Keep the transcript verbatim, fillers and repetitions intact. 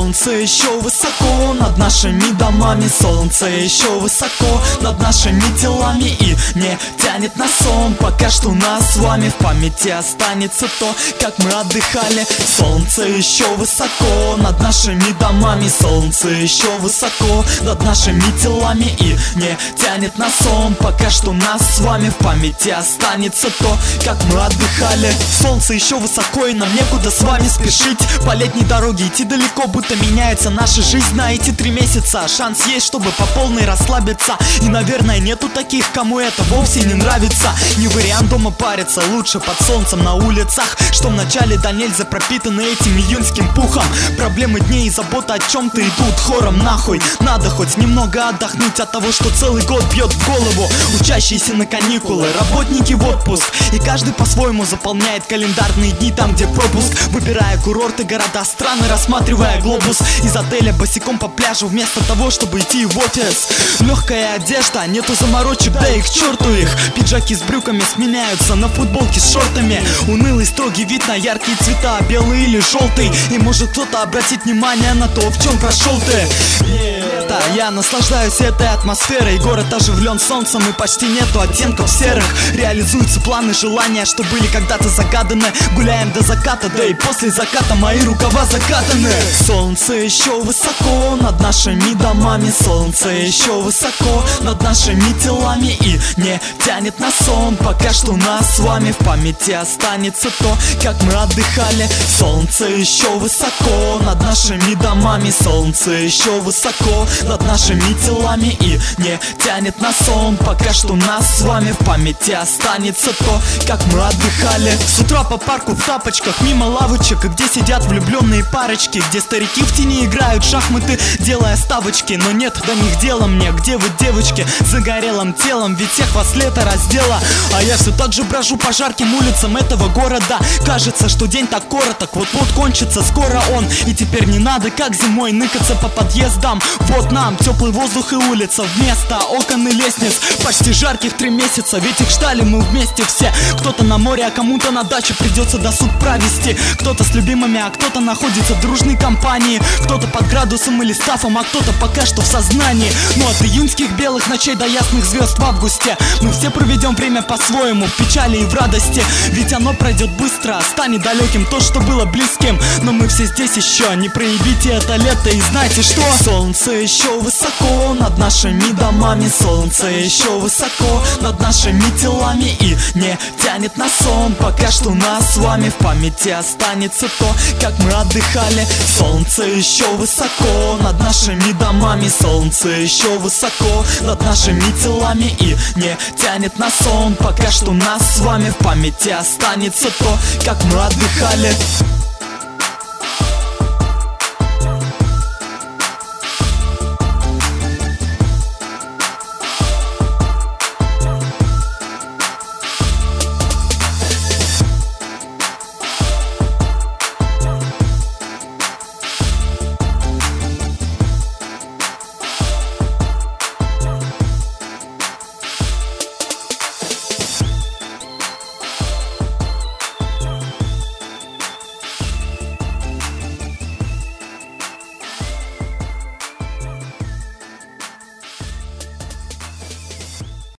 Солнце еще высоко над нашими домами, солнце еще высоко над нашими телами и не тянет на сон. Пока что у нас с вами в памяти останется то, как мы отдыхали. Солнце еще высоко над нашими домами, солнце еще высоко над нашими телами и не тянет на сон. Пока что у нас с вами в памяти останется то, как мы отдыхали. Солнце еще высоко и нам некуда с вами спешить. По летней дороге идти далеко, будто меняется наша жизнь на эти три месяца. Шанс есть, чтобы по полной расслабиться. И, наверное, нету таких, кому это вовсе не нравится. Не вариант дома париться, лучше под солнцем на улицах, что вначале до нельзя пропитаны этим июньским пухом. Проблемы дней и забота о чем-то идут хором нахуй. Надо хоть немного отдохнуть от того, что целый год бьет в голову. Учащиеся на каникулы, работники в отпуск, и каждый по-своему заполняет календарные дни там, где пропуск. Выбирая курорты, города, страны, рассматривая глобус. Из отеля босиком по пляжу вместо того, чтобы идти в офис. Легкая одежда, нету заморочек, да и к черту их. Пиджаки с брюками сменяются на футболки с шортами. Унылый строгий вид на яркие цвета, белый или желтый. И может кто-то обратит внимание на то, в чем прошел ты. Лето, я наслаждаюсь этой атмосферой. Город оживлен солнцем и почти нету оттенков серых. Реализуются планы, желания, что были когда-то загаданы. Гуляем до заката, да и после заката мои рукава закатаны. Солнце еще высоко над нашими домами, солнце еще высоко над нашими телами и не тянет на сон. Пока что у нас с вами в памяти останется то, как мы отдыхали. Солнце еще высоко над нашими домами, солнце еще высоко над нашими телами и не тянет на сон. Пока что у нас с вами в памяти останется то, как мы отдыхали. С утра по парку в тапочках, мимо лавочек, где сидят влюбленные парочки, где старики в тени играют в шахматы, делая ставочки. Но нет до них дела мне, где вы, девочки, загорелым телом, ведь всех вас лето раздела. А я все так же брожу по жарким улицам этого города. Кажется, что день так короток, вот-вот кончится скоро он. И теперь не надо, как зимой, ныкаться по подъездам. Вот нам теплый воздух и улица вместо окон и лестниц. Почти жарких три месяца, ведь их ждали мы вместе все. Кто-то на море, а кому-то на даче придется досуг провести. Кто-то с любимыми, а кто-то находится в дружной компании. Кто-то под градусом или стафом, а кто-то пока что в сознании. Но от июньских белых ночей до ясных звезд в августе мы все проведем время по-своему, в печали и в радости. Ведь оно пройдет быстро, станет далеким то, что было близким. Но мы все здесь еще, не проявите это лето. И знаете что? Солнце еще высоко над нашими домами, солнце еще высоко над нашими телами и не тянет на сон. Пока что у нас с вами в памяти останется то, как мы отдыхали. Солнце еще высоко над нашими домами, солнце еще высоко над нашими телами и не тянет на сон. Пока что у нас с вами в памяти останется то, как мы отдыхали.